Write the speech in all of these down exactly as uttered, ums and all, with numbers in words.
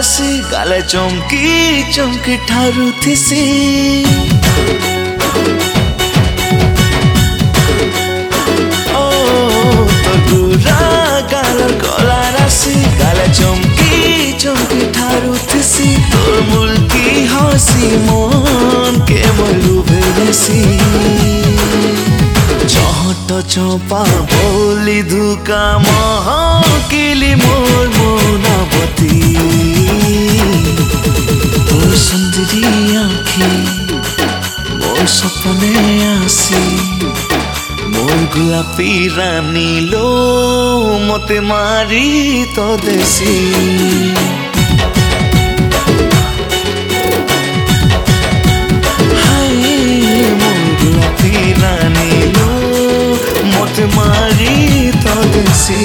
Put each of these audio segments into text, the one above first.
राशि गाले चमकी चमकी ठारू थिसी ओ तो गुरा गालर कला राशि गाले चमकी चमकी ठारू थिसी तोर मुल्की हसी मन के मलु भेसी चहट चंपा बोली धुका महकिली मोर मोनावती तोर सुंदरी आँखी मोर सपने आसी मोर गुलापी रानी लो मते मारी तो देसी मारी तो देसी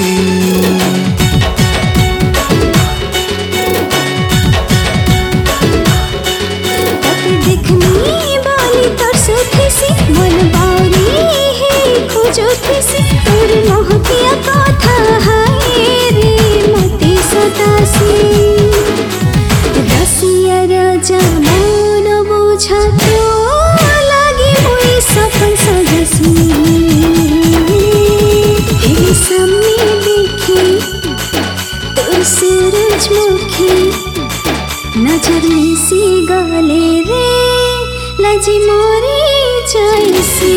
देखनी बाली तोर से थीसी मन बारी है खोजो थीसी तोर महकिया कथा हाय रे मते सतासी रसिया राजा मन बुझा तो लागी हुई सफल सजसी सामने देखी तोर सूरजमुखी नजर में सी गाले रे लजी मोरी जैसी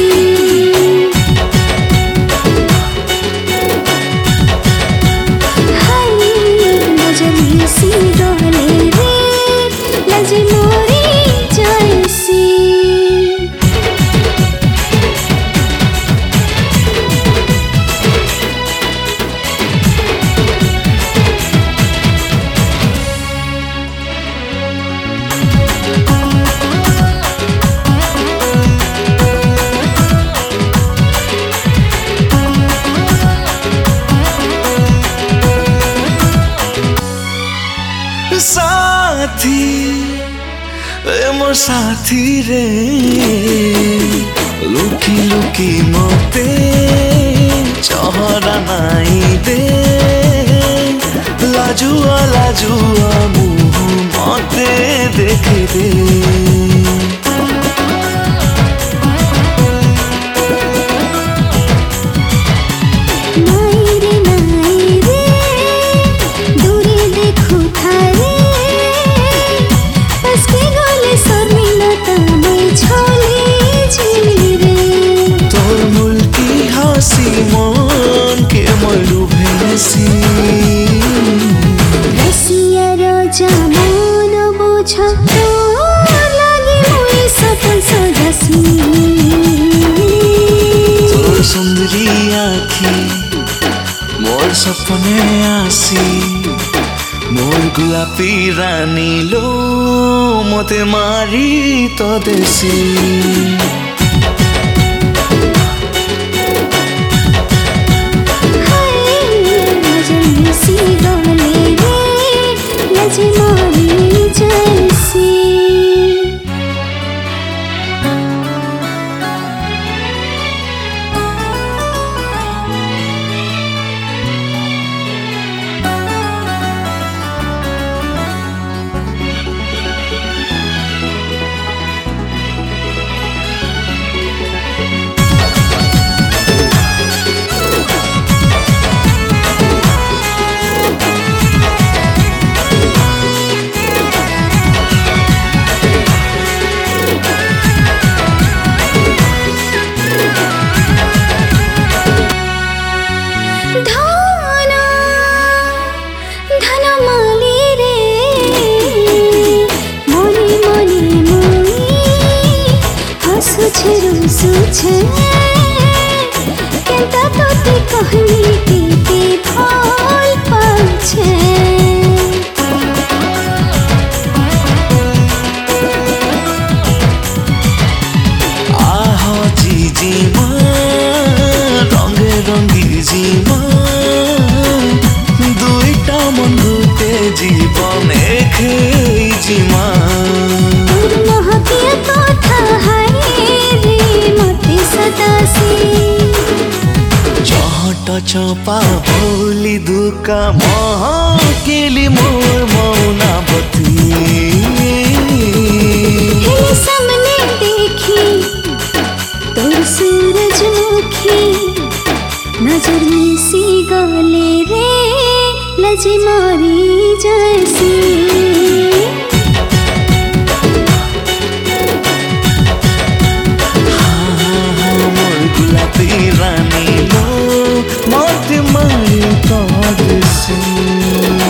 हाय नजर में सी गाले रे लजी मोरी जैसी साथी ए मोर साथी रे लुकी लुकी मते चहरा नाई दे लाजुआ लाजुआ मुँह मते देखे दे मन के मलु भेसी रसिया राजा मन बुझा तो लागी हुई सफल सजसी तोर सुंदरी आँखी मोर सपने आसी मोर गुलापी रानी लो मते मारी तो देसी मोरी जैसी सुछे केंता तोते कहली के फल पाछे आह जी जी माँ रंगे रंगी जी माँ दुईटा मन गुटे जीवन एखे जी माँ बट चंपा भौली दुका महकेली मोर मौनावती हेले सामने देखी तोर सूरजमुखी नजर में सी गले रे लजी मारी जैसी रानी लो मत मारी काद से